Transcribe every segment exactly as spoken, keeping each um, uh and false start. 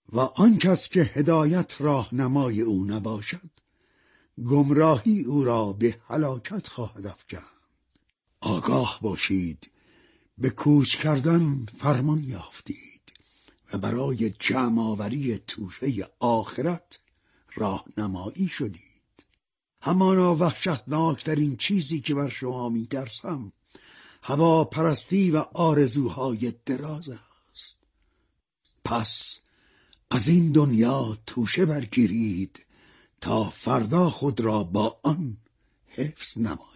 و آن کس که هدایت راهنمای او نباشد گمراهی او را به هلاکت خواهد افکند. آگاه باشید، به کوچ کردن فرمان یافتید و برای جمع آوری توشه آخرت راهنمایی شدید. همانا وحشتناکترین چیزی که بر شما می ترسم هوا پرستی و آرزوهای دراز است. پس از این دنیا توشه برگیرید تا فردا خود را با آن حفظ نمایید.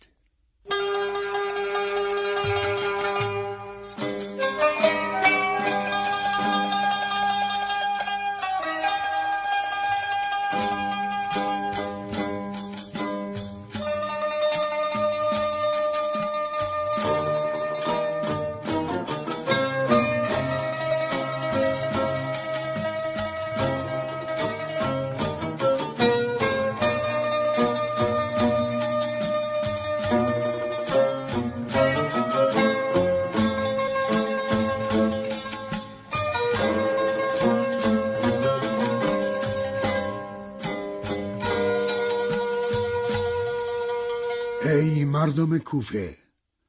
ای مردم کوفه،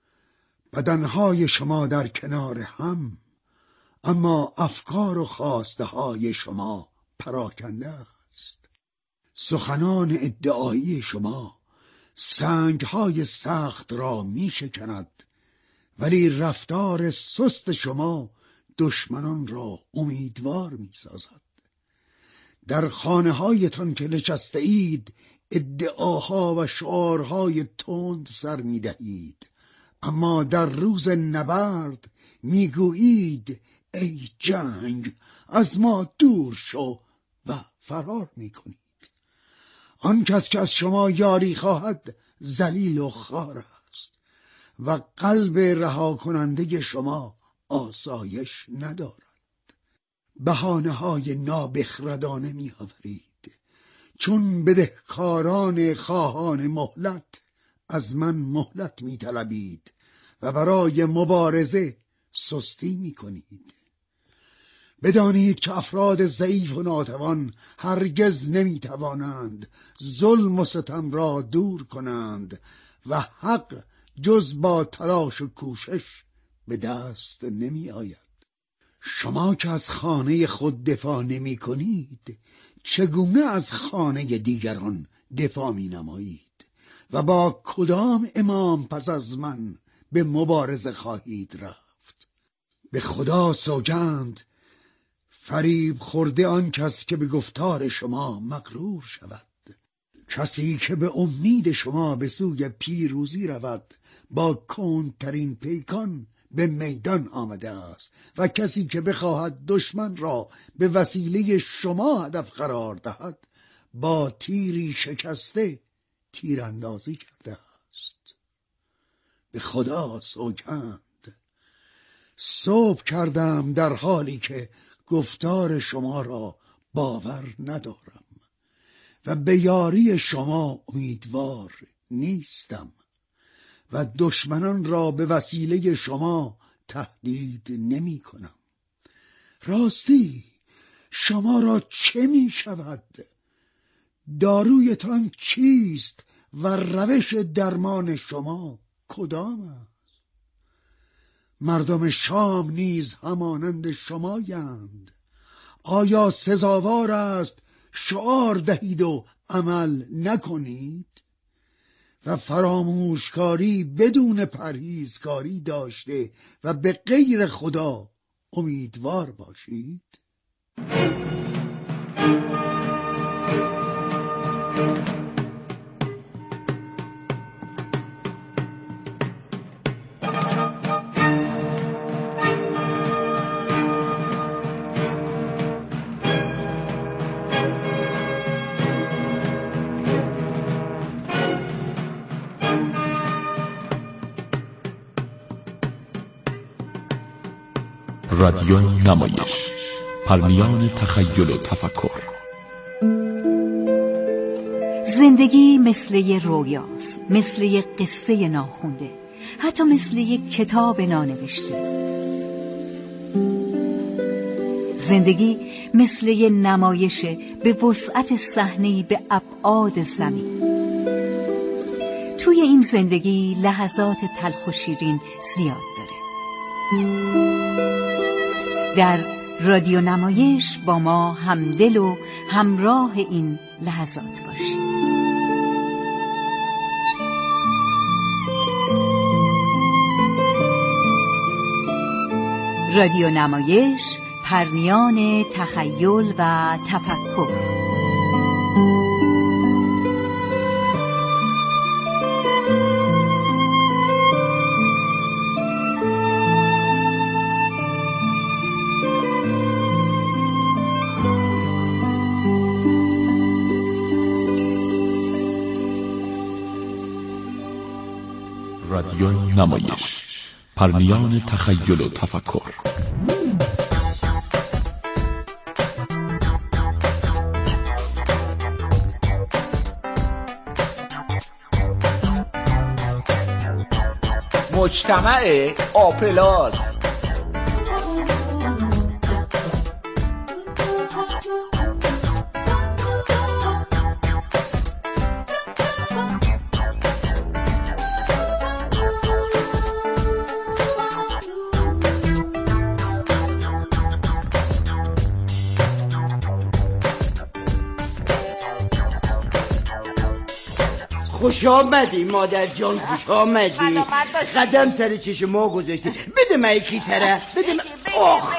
بدنهای شما در کنار هم، اما افکار و خواسته های شما پراکنده است. سخنان ادعایی شما سنگهای سخت را می شکند، ولی رفتار سست شما دشمنان را امیدوار می سازد. در خانه هایتان که نشسته اید ادعاها و شعارهای تند سر می دهید، اما در روز نبرد می گویید ای جنگ از ما دور شو و فرار می کنید. آن کس که از شما یاری خواهد ذلیل و خوار است و قلب رها کننده شما آسایش ندارد. بهانه های نابخردانه می آورید، چون بدهکاران خواهان مهلت از من مهلت می طلبید و برای مبارزه سستی می کنید. بدانید که افراد ضعیف و ناتوان هرگز نمی توانند ظلم و ستم را دور کنند و حق جز با تلاش و کوشش به دست نمی آید. شما که از خانه خود دفاع نمی کنید، چگونه از خانه دیگران دفاع می نمایید و با کدام امام پس از من به مبارزه خواهید رفت؟ به خدا سوگند، فریب خورده آن کس که به گفتار شما مغرور شود. کسی که به امید شما به سوی پیروزی رود با کندترین پیکان به میدان آمده است و کسی که بخواهد دشمن را به وسیله شما هدف قرار دهد با تیری شکسته تیراندازی کرده است. به خدا سوگند، صبح کردم در حالی که گفتار شما را باور ندارم و به یاری شما امیدوار نیستم و دشمنان را به وسیله شما تهدید نمی کنم. راستی شما را چه می شود؟ دارویتان چیست و روش درمان شما کدام است؟ مردم شام نیز همانند شمایند. آیا سزاوار است شعار دهید و عمل نکنید و فراموشکاری بدون پرهیزکاری داشته و به غیر خدا امیدوار باشید؟ رادیو نمایش، پرمیان تخیل و تفکر. زندگی مثل یه رویاست، مثل یه قصه ناخونده، حتی مثل یه کتاب نانوشته. زندگی مثل یه نمایش به وسعت صحنه‌ای به ابعاد زمین. توی این زندگی لحظات تلخ و شیرین زیاد داره. در رادیو نمایش با ما همدل و همراه این لحظات باشید. رادیو نمایش، پرمیان تخیل و تفکر. رادیو نمایش، پرمیان تخیل و تفکر. مجتمع آپلاس. خوش آمدی مادر جان، خوش آمدی. قدم سر چش ما گذاشتی. بده من یکی سره، بده من. آخ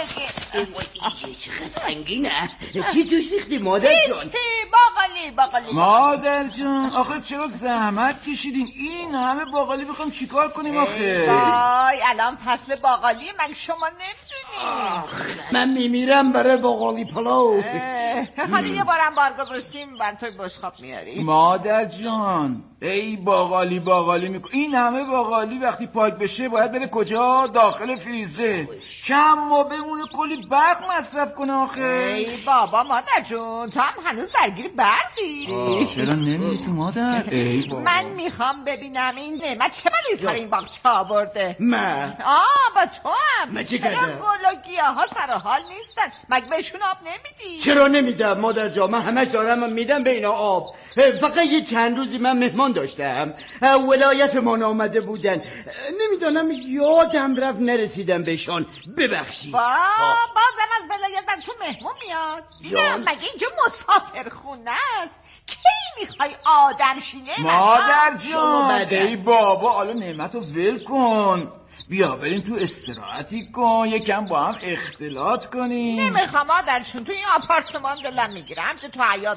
این چقدر سنگینه. چی توش ریختی مادر جان؟ باقالی باقالی. مادر جان آخه چرا زحمت کشیدین؟ این همه باقالی بخوام چیکار کنیم آخه؟ وای الان فصل باقالی، من شما نمیدونی. من میمیرم برای باقالی پلو. حالا یه بارم بار گذاشتیم بر توی بشخاب میاری. مادر جان ای باقالی باقالی میکن. این همه باقالی وقتی پاک بشه باید بره کجا؟ داخل فریزر. چند ماه بمونه کلی برق مصرف کنه آخه. ای بابا مادر جون تو هم هنوز درگیر برقی. چرا نمیری تو مادر؟ ای بابا من میخوام ببینم این نعمت چه بلی سر این باغچه آورده. من آه با تو هم. من چه چرا کردم؟ گل و گیاها سر حال نیستن؟ مگه بهشون آب نمیدی؟ چرا نمیدم مادر جان؟ من همش دارم میدم به اینا آب. فقط یه چند روزی من مهمان داشتم، ولایت ما آمده بودن، نمیدانم یادم رفت نرسیدم بهشان، ببخشید. با بازم از ولایت بر تو مهمون میاد؟ ببینم مگه اینجا مسافر خونه است؟ کی میخوای آدم شینه؟ مادر جان ای بابا حالا نعمت رو ول کن، بیا بریم تو استراحتی کن، یکم با هم اختلاط کنیم. نمیخوام مادرشون تو این آپارتمان دلم میگیره، همچه تو حیات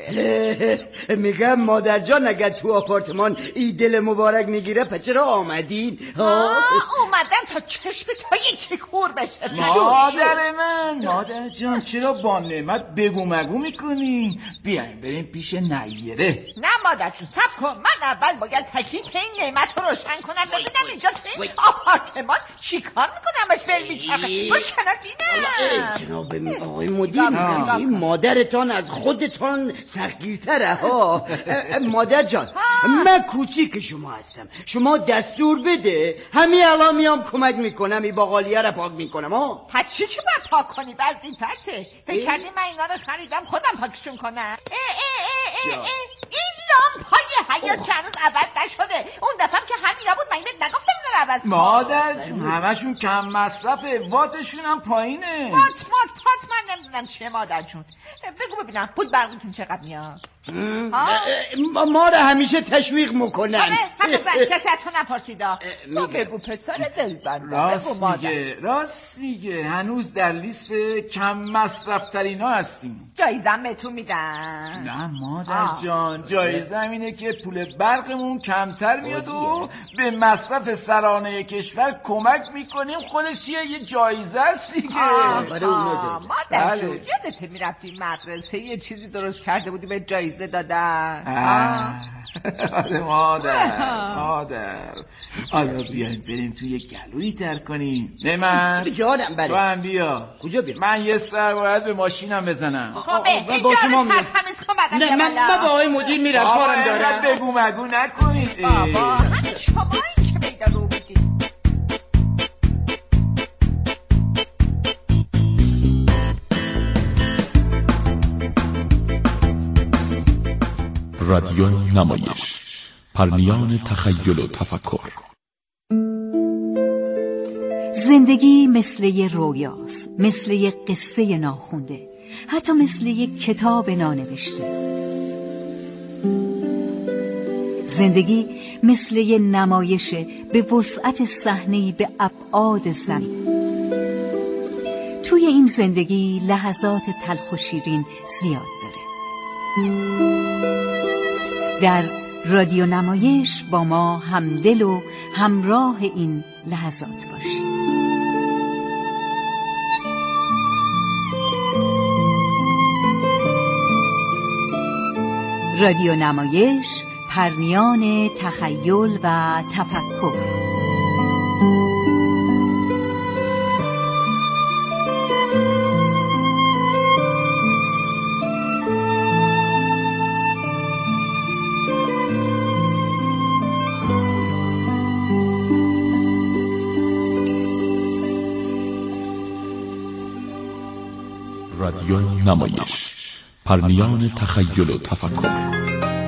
خوبه. میگم مادر جان اگر تو آپارتمان این دل مبارک میگیره پس چرا آمدین؟ آه اومدن تا چشم تا یکی کور بشه. مادر من مادر جان چرا با نعمت بگو مگو میکنی؟ بیایم بریم پیش نیره. نه مادر جون سب کن، من اول باید تکلیف این نعمت رو روشن کنم ببینم اینجا تو این آپارتمان چی کار میکنم؟ از فیلم میچرخه برو کنم بینم. جناب آقای مدیر این مادرتان از خودتان سختگیرتره ها. مادر جان من کوچیک شما هستم، شما دستور بده همین الان میام کمک میکنم این باقالیه رو پاک میکنم ها. پس چی که باید پاک کنی؟ وظیفته. فکر کردی من اینا رو خریدم خودم پاکشون کنم؟ اه اه اه اه اه. این لامپای حیات هنوز عوض نشده، اون دفعه که همینا بود من بهت نگفتم اینا رو عوض کن. مادر جون همشون کم مصرفه، واتشون هم پایینه. وات وات پات من نمیدونم چیه مادر جون. بگو ببینم پول برقتون چقدر میاد؟ ما رو همیشه تشویق میکنن. همه همه زن کسی از تو نپرسیدا. تو بگو پسر دلبر. راست میگه راست میگه هنوز در لیست کم مصرف ترین ها هستیم. جایزم به تو میدن. نه مادر جان جایزه اینه که پول برقمون کمتر میاد و به مصرف سرانه کشور کمک میکنیم. خودش یه جایزه است دیگه. مادر جون یادت میرفتی مدرسه یه چیزی درست کرده بودی به جایزه دادن؟ آره مادر مادر حالا بیایم بریم توی گلویی تر کنیم. نه من جانم بله. تو هم بیا. کجا بیا؟ من یه سر باید به ماشینم بزنم. خب اینجا رو ترتمیز کن بعدم نه من با آقای مدیر میرم کارم دارم. بگو مگو نکنید بابا همه شما این که میدن رو بگید. رادیو نمایش، پرنیان تخیل و تفکر. زندگی مثل یه رویاست، مثل یه قصه ناخونده، حتی مثل یه کتاب نانوشته. زندگی مثل یه نمایشه به وسعت صحنه‌ای به ابعاد زمین. توی این زندگی لحظات تلخ و شیرین زیاد داره. در رادیو نمایش با ما همدل و همراه این لحظات باشید. رادیو نمایش، پرنیان تخیل و تفکر. رادیو نمایش، پرنیان تخیل و تفکر.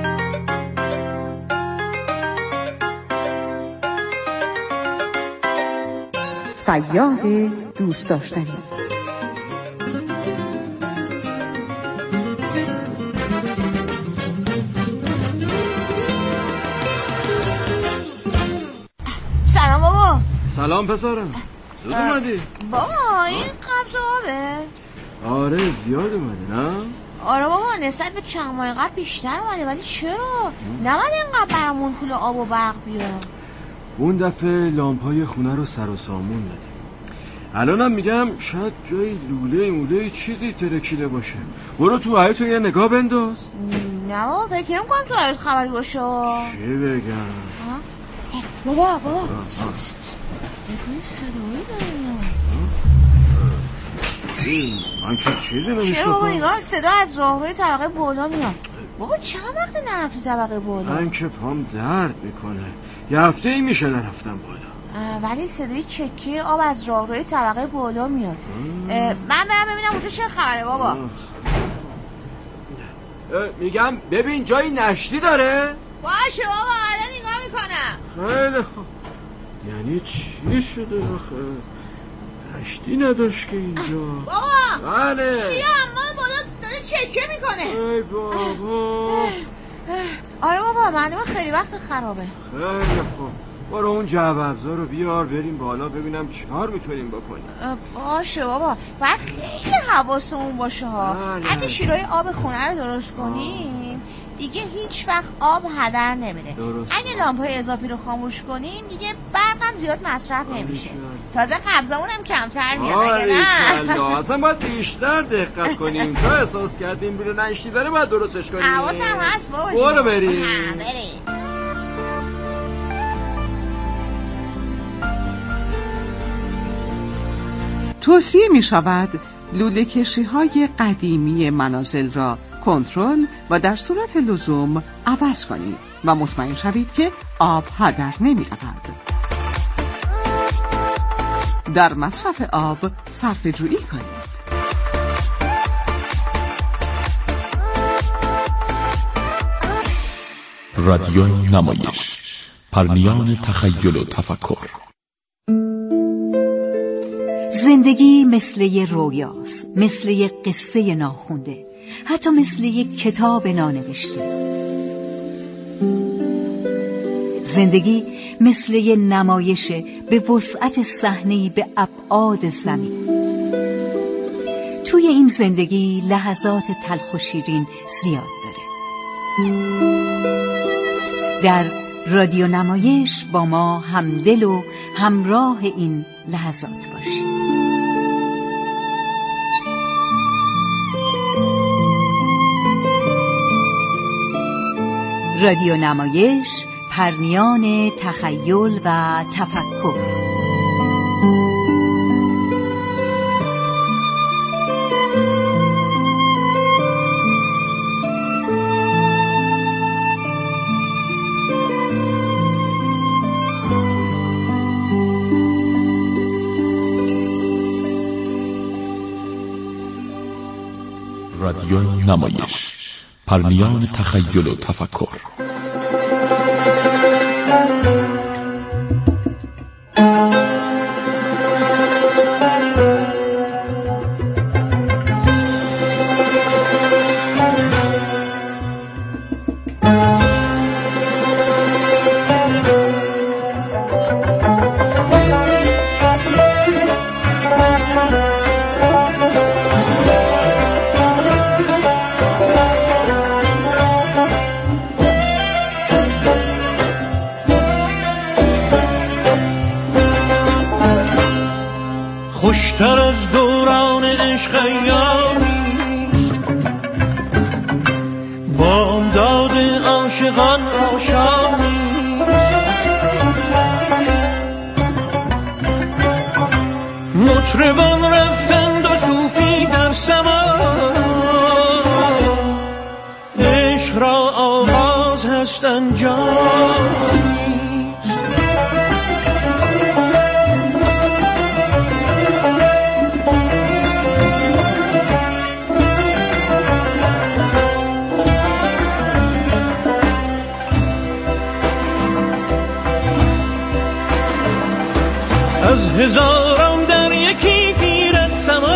صیاد دوست داشتنی. سلام بابا. سلام پسرم، زود اومدی؟ بابا این قبض آبه؟ آره زیاد اومده نه؟ آره بابا نسبت به چند ماه قبل بیشتر اومده، ولی چرا؟ نباید اینقدر برامون پول آب و برق بیاد. اون دفعه لامپای خونه رو سر و سامون دادیم. الانم میگم شاید جای لوله موله چیزی ترکیده باشه. برو تو حیاط یه نگاه بنداز. نه بابا فکر نمی‌کنم تو حیاط خبری باشه. چی بگم؟ بابا بابا بگوی صدایی داریم. من که چیزی نمیشتم. چرا بابا نگاه صدا از راهروی طبقه بالا میاد. بابا چند وقت نرم تو طبقه بالا؟ من که پام درد میکنه، یه هفته ای میشه نرفتم بالا. ولی صدای چکه آب از راهروی طبقه بالا میاد. من برم ببینم اونجا چه خبره بابا. میگم ببین جایی نشتی داره؟ باشه بابا الان نگاه میکنم. خیلی خوب. یعنی چی شده آخه؟ نشتی نداشت که اینجا. بابا بله چیه اما بالا داره چکه میکنه. ای بابا. آره بابا معلومه خیلی وقت خرابه. خیلی خوب، برو اون جعبه ابزار رو بیار بریم بالا ببینم چیکار میتونیم بکنیم. باشه بابا باید خیلی حواسمون باشه ها. اگه شیرای آب خونه رو درست کنیم دیگه هیچ وقت آب هدر نمیره. اگه لامپای اضافی رو خاموش کنیم دیگه برقم زیاد مصرف نمیشه. تازه قبضمون هم کمتر میاد. اگه نه اصلا باید بیشتر دقت کنیم. تا احساس کردیم بیرو نشتی داره باید درستش کنیم. حواسم هست بابا. برو بریم. بریم. توصیه می شود لوله کشی های قدیمی منازل را کنترل و در صورت لزوم عوض کنید و مطمئن شوید که آب هدر نمی رود. در مصرف آب صرفه جویی کنید. رادیو نمایش، پرنیان تخیل و تفکر. زندگی مثل یه رویاست، مثل یه قصه ناخونده، حتی مثل یه کتاب نانوشته. زندگی مثل یه نمایشه به وسعت صحنه‌ای به ابعاد زمین. توی این زندگی لحظات تلخ و شیرین زیاد داره. در رادیو نمایش با ما همدل و همراه این لحظات باشید. رادیو نمایش، پرنیان تخیل و تفکر. رادیو نمایش، پرنیان تخیل و تفکر. خوشتر از دوران عشق ایامیست، بامداد عاشقان آشامیست. مطربان رفتند و صوفی در سما، عشق را آغاز هست انجام. از هزاران در یکی گیرد سما،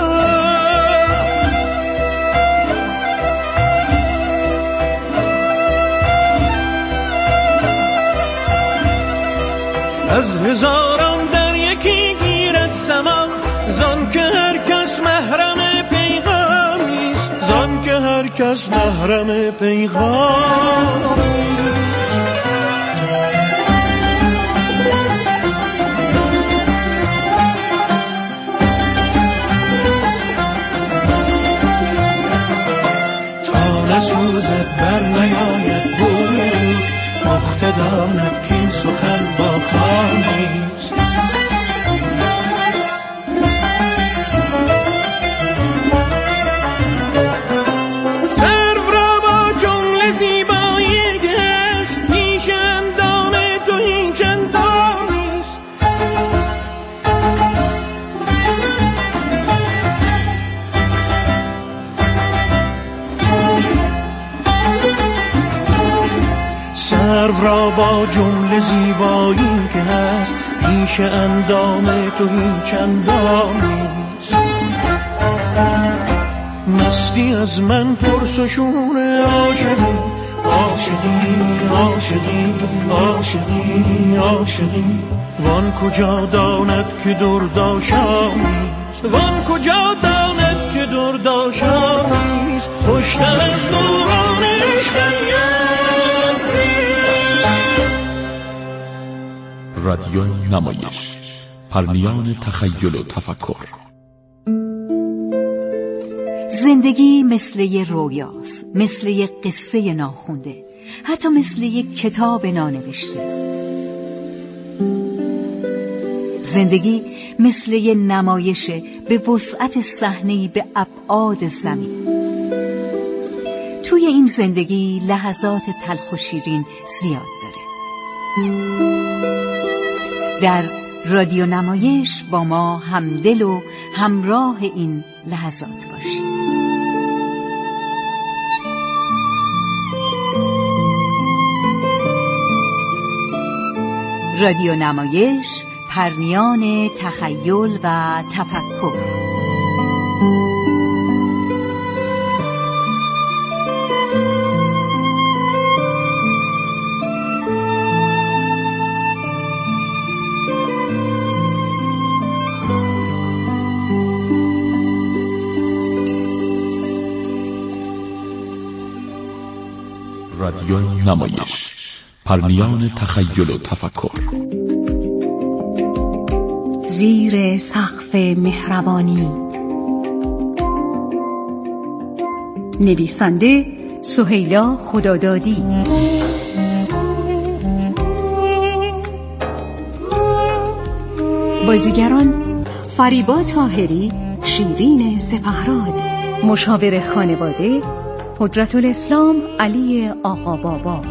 از هزاران در یکی گیرد سما. زان که هر کس محرم پیغامیست، زان که هر کس محرم پیغامیست. نسوزد بر نیاید بوی، مخته داند که این سخن با خامیست. سرو را با جمله زیبایی گست، پیش اندام تو هیچ اندامیست. سرو را با جمله زیبایی که هست، پیش اندام تو هیچ اندامیست. مستی از من پرس و شور عاشقی، عاشقی عاشقی عاشقی عاشقی. وان کجا داند که درداشامیست، وان کجا داند که درداشامیست. خوشتر از دوران عشق رادیو نمایش، پرنیان تخیل و تفکر. زندگی مثل یه رویاست، مثل یه قصه ناخونده، حتی مثل یه کتاب نانوشته. زندگی مثل یه نمایشه به وسعت صحنه‌ای به ابعاد زمین. توی این زندگی لحظات تلخ و شیرین زیاد داره. در رادیو نمایش با ما همدل و همراه این لحظات باشید. رادیو نمایش، پرنیان تخیل و تفکر. رادیو نمایش، پرنیان تخیل و تفکر. زیر سقف مهربانی. نویسنده سهیلا خدادادی. بازیگران فریبا طاهری، شیرین سپهراد. مشاور خانواده حجت الاسلام علی آقا بابا.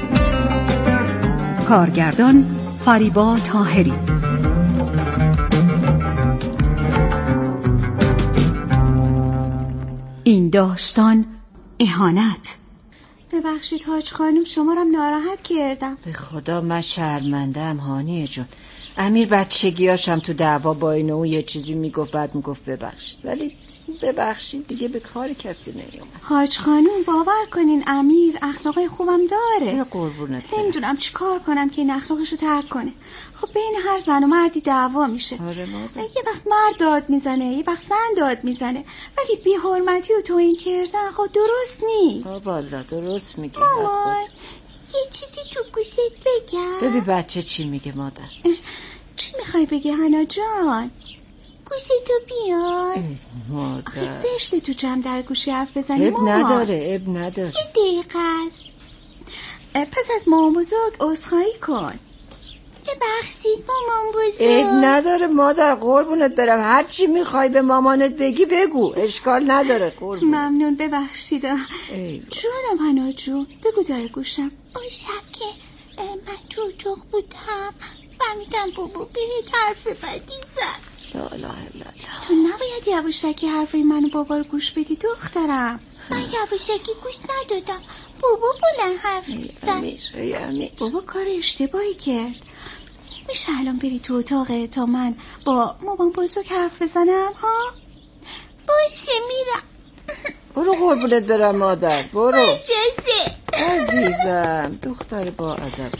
کارگردان فریبا طاهری. این داشتان اهانت. ببخشید حاج خانم، شما رو ناراحت کردم. به خدا من شرمنده‌ام هانیه جون. امیر بچگیاشم تو دعوا با اینو اون یه چیزی میگفت، بعد میگفت ببخشید، ولی ببخشید دیگه به کار کسی نمیومد. حاج خانم باور کنین امیر اخلاقای خوبم داره. یه قربونت. نمیدونم چی کار کنم که این اخلاقشو ترک کنه. خب بین هر زن و مردی دعوا میشه. آره مادر. یه وقت مرد داد میزنه، یه وقت زن داد میزنه، ولی بی حرمتی و توهین کردن خب درست نی. آه والا درست میگی. مامان یه چیزی تو گوشت بگم. ببین بچه چی میگه مادر. چی میخوای بگی هنا جان؟ گوشتو بیار. آخه زشته تو جمع در گوشی حرف بزنی. اب نداره اب نداره. یه دقیقه است. پس از مامان بزرگ عذرخواهی کن. ببخشید مامان بزرگ. اب نداره مادر، قربونت برم، هر چی میخوای به مامانت بگی بگو، اشکال نداره قربون. ممنون، ببخشید. جونم هنا جون، بگو در گوشم. اون شب که من تو اتاق بودم فهمیدم بابا بهت حرف بدی زد. لا لا لا. تو نباید یواشکی حرفای منو بابا رو گوش بدی دخترم. من یواشکی گوش ندادم، بابا بلند حرف زد. امیر ای امیر، بابا کار اشتباهی کرد. میشه الان بری تو اتاقه تا من با مامان بزرگ حرف بزنم ها؟ باشه میرم. برو قربونت برم مادر، برو. اجازه. عزیزم دختر با ادب.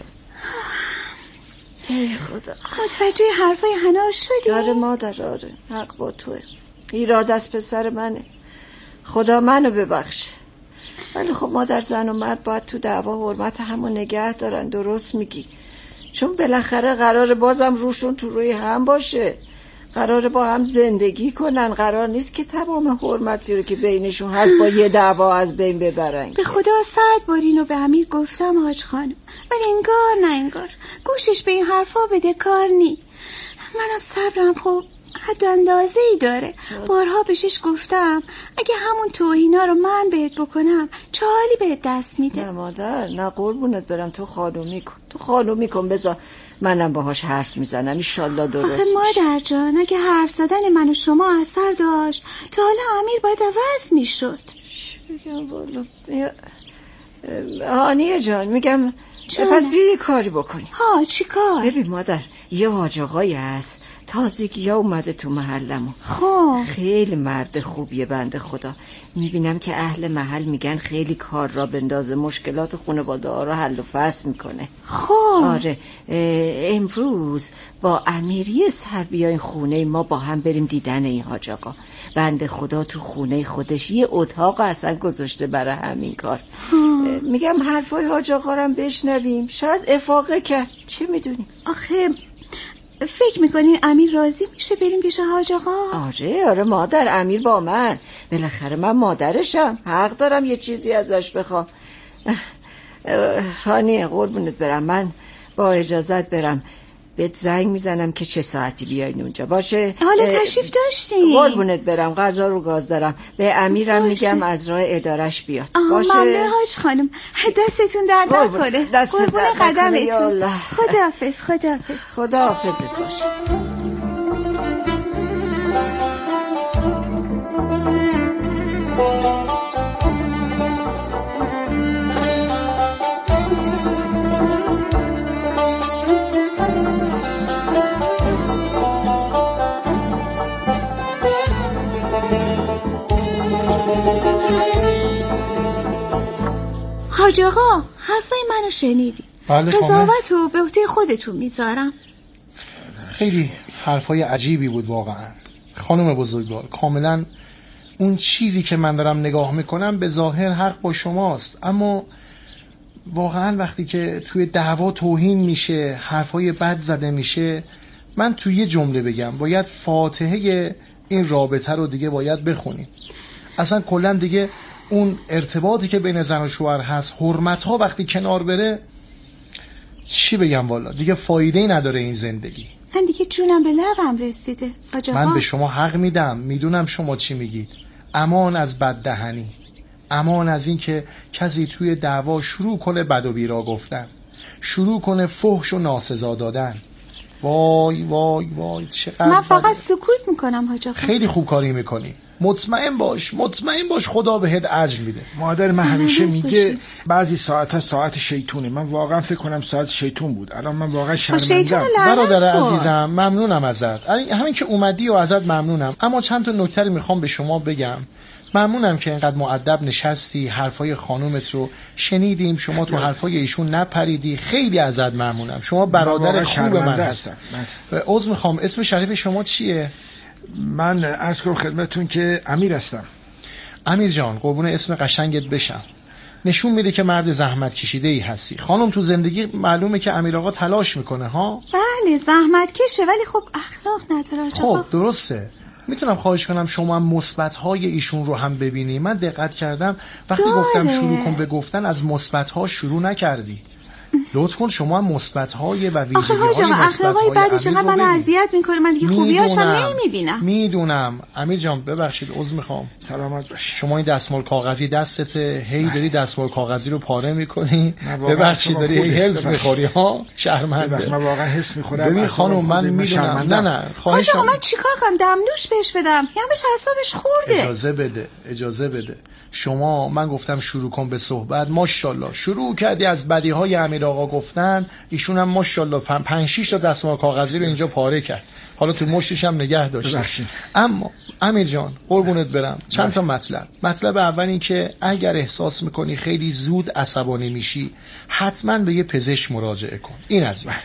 ای خدا. متوجه حرفای حنا شدی؟ آره مادر، آره حق با توه، ایراد از پسر منه، خدا منو ببخشه. ولی خب مادر، زن و مرد باید تو دعوا حرمت همو نگه دارن. درست میگی، چون بالاخره قراره بازم روشون تو روی هم باشه، قراره با هم زندگی کنن، قرار نیست که تمام حرمتی رو که بینشون هست با یه دعوا از بین ببرن. به خدا صد بار اینو به امیر گفتم حاج خانم، ولی انگار نه انگار گوشش به این حرفا بده کار نی. منم صبرم خب حد اندازه ای داره. بارها بهش گفتم اگه همون توهینا رو من بهت بکنم چه حالی بهت دست میده. نه مادر، نه قربونت برم، تو خانومی کن، تو خانومی کن، بذار منم باهاش حرف میزنم، انشالله درست میشه. آخه مادر جان اگه حرف زدن من و شما اثر داشت تا حالا امیر باید عوض میشد. چی بگم والا هانیه جان، میگم پس بیا یه کاری بکنی. ها چی کار؟ ببین مادر، یه حاج آقایی هست تازگی ها اومده تو محلمون. خب خیلی مرد خوبیه بنده خدا. میبینم که اهل محل میگن خیلی کار را بندازه، مشکلات خانواده ها رو حل و فصل میکنه. خب آره امروز با امیری سر بیاین خونه ما با هم بریم دیدن این حاج آقا. بنده خدا تو خونه خودش یه اتاق اصلا گذاشته برای همین کار. میگم حرفای حاج آقا رو بشنویم، شاید افاقه کرد، چه میدونی؟ آخه فکر میکنین امیر راضی میشه بریم پیش حاج آقا؟ آره آره مادر، امیر با من، بالاخره من مادرشم، حق دارم یه چیزی ازش بخوام. هانیه قربونت برم، من با اجازت برم بهت زنگ میزنم که چه ساعتی بیاین اونجا باشه. حالا تشریف داشتین؟ قربونت برم، غذا رو گاز دارم، به امیرم میگم از راه ادارش بیاد. باشه ممنون حاج خانم، دستتون درد نکنه، قربون قدمتون. خداحافظ. خداحافظ. خداحافظت باشه. حاج آقا حرفای منو شنیدی؟ بله قضاوتو به عهده خودتون میذارم. خیلی حرفای عجیبی بود واقعا خانم بزرگوار. کاملا اون چیزی که من دارم نگاه میکنم به ظاهر حق با شماست، اما واقعا وقتی که توی دعوا توهین میشه، حرفای بد زده میشه، من توی یه جمله بگم باید فاتحه این رابطه رو دیگه باید بخونیم. اصلا کلا دیگه اون ارتباطی که بین زن و شوهر هست، حرمت ها وقتی کنار بره، چی بگم والا دیگه فایده‌ای نداره این زندگی. من دیگه جونم به لبم رسیده. من به شما حق میدم، میدونم شما چی میگید. امان از بددهنی، امان از این که کسی توی دعوا شروع کنه بد و بیرا گفتن، شروع کنه فحش و ناسزا دادن. وای وای وای چقدر من فقط سکوت میکنم حاج آقا. خیلی خوب کاری میکنی، مطمئن باش مطمئن باش خدا بهت اجر میده. مادر من همیشه میگه بعضی ساعتها ساعت شیطونه. من واقعا فکر کنم ساعت شیطون بود. الان من واقعا شرمندم. برادر عزیزم ممنونم ازت، همین که اومدی و ازت ممنونم، اما چند تا نکته میخوام به شما بگم. ممنونم که اینقدر مؤدب نشستی، حرفای خانومت رو شنیدیم، شما تو حرفای ایشون نپریدی، خیلی ازت ممنونم. شما برادر خوب من هستم. عذر میخوام، اسم شریف شما چیه؟ من عرض کنم خدمتتون که امیر هستم. امیر جان قربون اسم قشنگت بشم. نشون میده که مرد زحمت کشیده ای هستی. خانم تو زندگی معلومه که امیر آقا تلاش میکنه ها؟ بله زحمت کشه ولی خب اخلاق نداره. خب درسته. میتونم خواهش کنم شما هم مثبت‌های ایشون رو هم ببینی؟ من دقت کردم وقتی داره. گفتم شروع کن به گفتن از مثبت‌ها شروع نکردی. لطف کن شما هم مثبت‌های و ویژگی‌های مثبت‌های اخلاقای بعدش انقدر منو اذیت می‌کنه، من دیگه خوبیاشم نمی‌بینم. میدونم. امیر جان ببخشید عذر می‌خوام. سلامت باش. شما این دستمال کاغذی دستته، هی داری دستمال کاغذی رو پاره می‌کنی. ببخشید داری هی حس می‌خوری ها. شرمنده. من واقعا حس می‌خورم. ببین خانم من میدونم. نه نه خواهش کنم. من چیکار کنم؟ دمنوش بهش بدم؟ یا بهش حسابش خورده. اجازه بده. اجازه بده. شما من گفتم شروع کن به صحبت، ماشاءالله شروع کردی از بدیهای امیر آقا گفتن. ایشون هم ماشاءالله پنج شش تا دستمال کاغذی رو اینجا پاره کرد، حالا تو مشتش هم نگه داشته. اما امیر جان قربونت برم چند تا مطلب. مطلب اول این که اگر احساس میکنی خیلی زود عصبانی میشی حتما به یه پزشک مراجعه کن. این از این.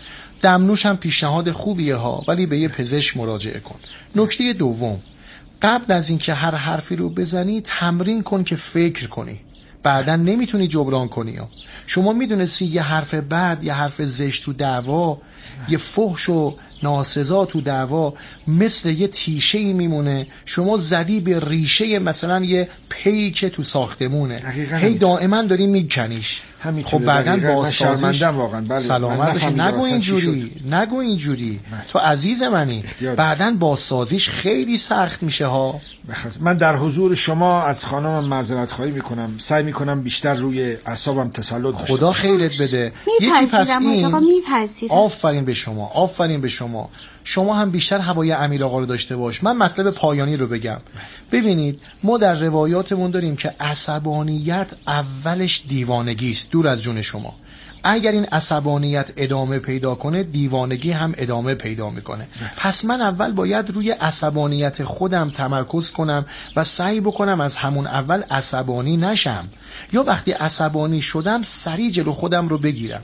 دمنوش هم پیشنهاد خوبیه ها، ولی به یه پزشک مراجعه کن. نکته دوم، قبل از اینکه هر حرفی رو بزنی تمرین کن که فکر کنی، بعدن نمیتونی جبران کنی ها. شما میدونستی یه حرف بد، یه حرف زشت تو دعوا، یه فحش و ناسزا تو دعوا مثل یه تیشه ای میمونه. شما زدی به ریشه مثلا یه پیک تو ساختمونه، هی دائما داری میکنیش. خب بعدن بازسازیش بله. سلامت باشی. نگو اینجوری نگو اینجوری تو عزیز منی. بعدن بازسازیش خیلی سخت میشه ها. من در حضور شما از خانمم معذرت خواهی میکنم. سعی میکنم بیشتر روی اعصابم تسلط داشته. خدا خیرت بده. یکی پس این آفرین به شما، آفرین به شما. شما هم بیشتر هوای امیر آقا رو داشته باش. من مطلب پایانی رو بگم. ببینید ما در روایاتمون داریم که عصبانیت اولش دیوانگی است، دور از جون شما. اگر این عصبانیت ادامه پیدا کنه دیوانگی هم ادامه پیدا میکنه. پس من اول باید روی عصبانیت خودم تمرکز کنم و سعی بکنم از همون اول عصبانی نشم، یا وقتی عصبانی شدم سریع جلو خودم رو بگیرم.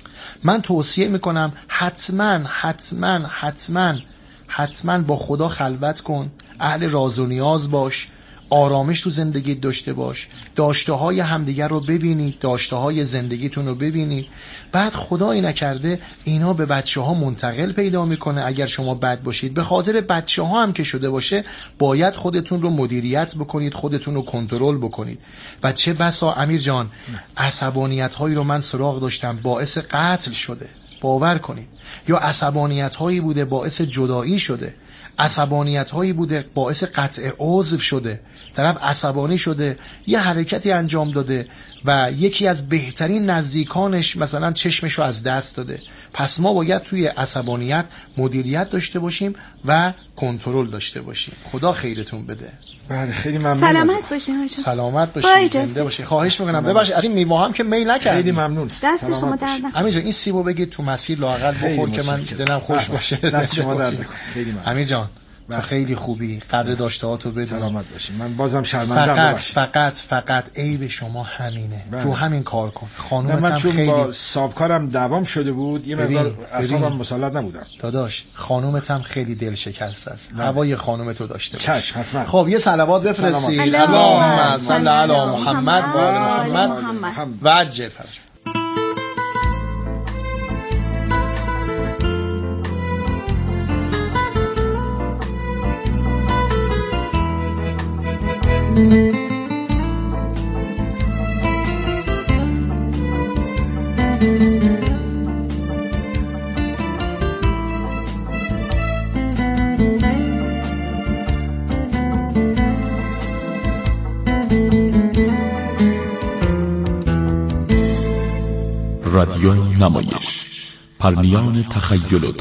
من توصیه میکنم حتما حتما حتما حتما با خدا خلوت کن، اهل راز و نیاز باش، آرامش تو زندگی داشته باش، داشته های همدیگر رو ببینید، داشته های زندگیتون رو ببینید. بعد خدایی نکرده اینا به بچه ها منتقل پیدا میکنه. اگر شما بد باشید به خاطر بچه ها هم که شده باشه باید خودتون رو مدیریت بکنید، خودتون رو کنترل بکنید. و چه بسا امیر جان عصبانیت هایی رو من سراغ داشتم باعث قتل شده، باور کنید. یا عصبانیت هایی بوده باعث جدایی شده، عصبانیت هایی بوده باعث قطع عضو شده. طرف عصبانی شده یه حرکتی انجام داده و یکی از بهترین نزدیکانش مثلا چشمشو از دست داده. پس ما باید توی عصبانیت مدیریت داشته باشیم و کنترل داشته باشیم. خدا خیرتون بده. بله خیلی ممنون. سلامت باشین. سلامت باشین. زنده باشین. خواهش میکنم ببخشید از این میوه هم که میل نکردید. خیلی ممنون. دست شما درد نکنه. امیر جان این سیبو بگید تو مسیر لااقل بخور که من دلم خوش باشه. دست شما درد نکنه. خیلی ممنون. امیر جان تو خیلی خوبی، قدر داشتهاتو بدون. سلامت باشین. من بازم شرمندم. فقط فقط فقط عیب شما همینه. بله. رو همین کار کن. خانومتم خیلی با سابکارم دعوام شده بود، یه مقدار اعصابم مسلط نبودم. داداش خانومتم خیلی دل شکسته است. هوای خانومتو داشته باش. چشم حتما. خب یه صلوات بفرستید. اللهم صل علی محمد و آل محمد و عجل فرج. رادیو نمایش، پرنیان تخیل و